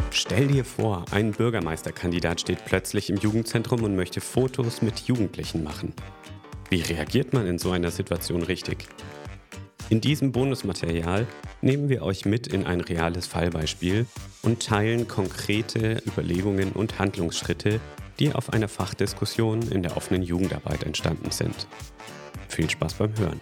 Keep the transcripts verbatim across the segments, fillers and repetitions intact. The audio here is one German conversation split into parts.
Stell dir vor, ein Bürgermeisterkandidat steht plötzlich im Jugendzentrum und möchte Fotos mit Jugendlichen machen. Wie reagiert man in so einer Situation richtig? In diesem Bonusmaterial nehmen wir euch mit in ein reales Fallbeispiel und teilen konkrete Überlegungen und Handlungsschritte, die auf einer Fachdiskussion in der offenen Jugendarbeit entstanden sind. Viel Spaß beim Hören.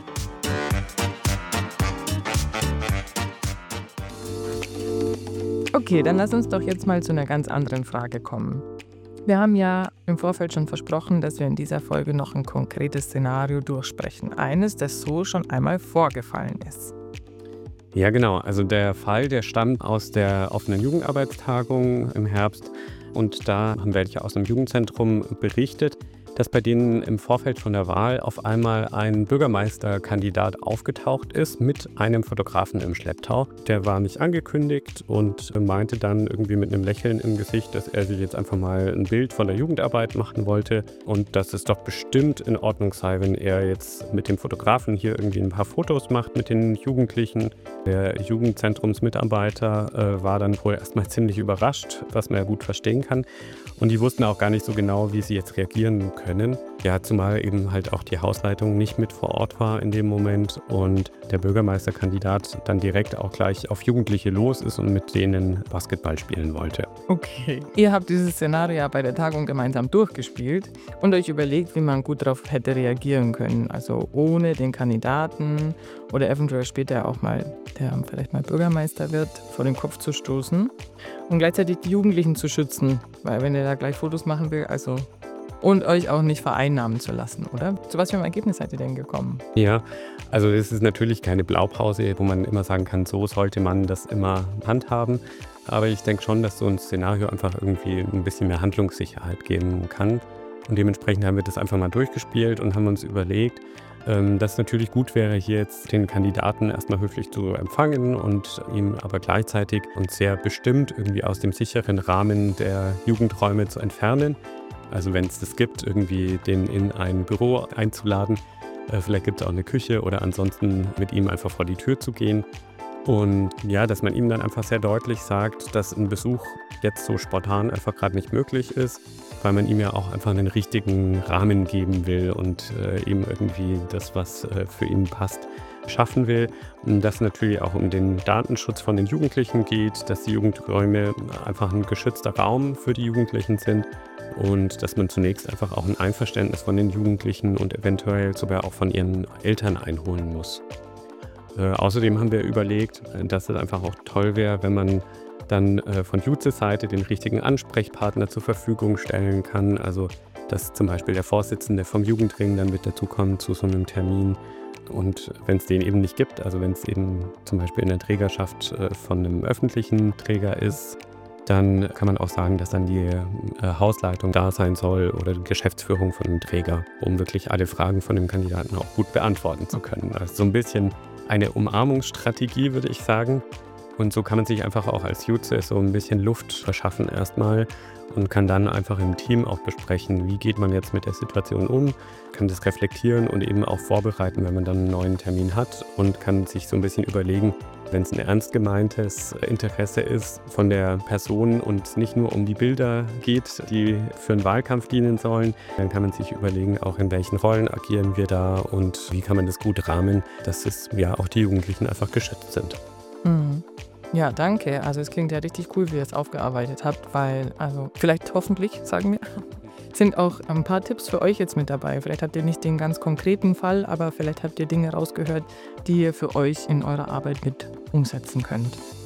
Okay, dann lass uns doch jetzt mal zu einer ganz anderen Frage kommen. Wir haben ja im Vorfeld schon versprochen, dass wir in dieser Folge noch ein konkretes Szenario durchsprechen. Eines, das so schon einmal vorgefallen ist. Ja, genau. Also der Fall, der stammt aus der offenen Jugendarbeitstagung im Herbst. Und da haben welche aus einem Jugendzentrum berichtet, dass bei denen im Vorfeld von der Wahl auf einmal ein Bürgermeisterkandidat aufgetaucht ist mit einem Fotografen im Schlepptau. Der war nicht angekündigt und meinte dann irgendwie mit einem Lächeln im Gesicht, dass er sich jetzt einfach mal ein Bild von der Jugendarbeit machen wollte und dass es doch bestimmt in Ordnung sei, wenn er jetzt mit dem Fotografen hier irgendwie ein paar Fotos macht mit den Jugendlichen. Der Jugendzentrumsmitarbeiter äh, war dann wohl erstmal ziemlich überrascht, was man ja gut verstehen kann. Und die wussten auch gar nicht so genau, wie sie jetzt reagieren können. Ja, zumal eben halt auch die Hausleitung nicht mit vor Ort war in dem Moment und der Bürgermeisterkandidat dann direkt auch gleich auf Jugendliche los ist und mit denen Basketball spielen wollte. Okay. Ihr habt dieses Szenario ja bei der Tagung gemeinsam durchgespielt und euch überlegt, wie man gut darauf hätte reagieren können. Also ohne den Kandidaten oder eventuell später auch mal, der vielleicht mal Bürgermeister wird, vor den Kopf zu stoßen und gleichzeitig die Jugendlichen zu schützen, weil wenn er da gleich Fotos machen will, also und euch auch nicht vereinnahmen zu lassen, oder? Zu was für einem Ergebnis seid ihr denn gekommen? Ja, also es ist natürlich keine Blaupause, wo man immer sagen kann, so sollte man das immer handhaben. Aber ich denke schon, dass so ein Szenario einfach irgendwie ein bisschen mehr Handlungssicherheit geben kann. Und dementsprechend haben wir das einfach mal durchgespielt und haben uns überlegt, dass es natürlich gut wäre, hier jetzt den Kandidaten erstmal höflich zu empfangen und ihm aber gleichzeitig und sehr bestimmt irgendwie aus dem sicheren Rahmen der Jugendräume zu entfernen. Also wenn es das gibt, irgendwie den in ein Büro einzuladen. Äh, vielleicht gibt es auch eine Küche oder ansonsten mit ihm einfach vor die Tür zu gehen. Und ja, dass man ihm dann einfach sehr deutlich sagt, dass ein Besuch jetzt so spontan einfach gerade nicht möglich ist, weil man ihm ja auch einfach einen richtigen Rahmen geben will und äh, ihm irgendwie das, was äh, für ihn passt, schaffen will. Und dass natürlich auch um den Datenschutz von den Jugendlichen geht, dass die Jugendräume einfach ein geschützter Raum für die Jugendlichen sind. Und dass man zunächst einfach auch ein Einverständnis von den Jugendlichen und eventuell sogar auch von ihren Eltern einholen muss. Äh, außerdem haben wir überlegt, dass es einfach auch toll wäre, wenn man dann äh, von Jutzes Seite den richtigen Ansprechpartner zur Verfügung stellen kann. Also dass zum Beispiel der Vorsitzende vom Jugendring dann mit dazukommt zu so einem Termin. Und wenn es den eben nicht gibt, also wenn es eben zum Beispiel in der Trägerschaft äh, von einem öffentlichen Träger ist, dann kann man auch sagen, dass dann die äh, Hausleitung da sein soll oder die Geschäftsführung von dem Träger, um wirklich alle Fragen von dem Kandidaten auch gut beantworten zu können. Also so ein bisschen eine Umarmungsstrategie, würde ich sagen. Und so kann man sich einfach auch als Jutze so ein bisschen Luft verschaffen erstmal und kann dann einfach im Team auch besprechen, wie geht man jetzt mit der Situation um, kann das reflektieren und eben auch vorbereiten, wenn man dann einen neuen Termin hat und kann sich so ein bisschen überlegen, wenn es ein ernst gemeintes Interesse ist von der Person und nicht nur um die Bilder geht, die für einen Wahlkampf dienen sollen, dann kann man sich überlegen, auch in welchen Rollen agieren wir da und wie kann man das gut rahmen, dass es ja auch die Jugendlichen einfach geschützt sind. Mhm. Ja, danke. Also es klingt ja richtig cool, wie ihr es aufgearbeitet habt, weil, also vielleicht hoffentlich, sagen wir, sind auch ein paar Tipps für euch jetzt mit dabei. Vielleicht habt ihr nicht den ganz konkreten Fall, aber vielleicht habt ihr Dinge rausgehört, die ihr für euch in eurer Arbeit mit umsetzen könnt.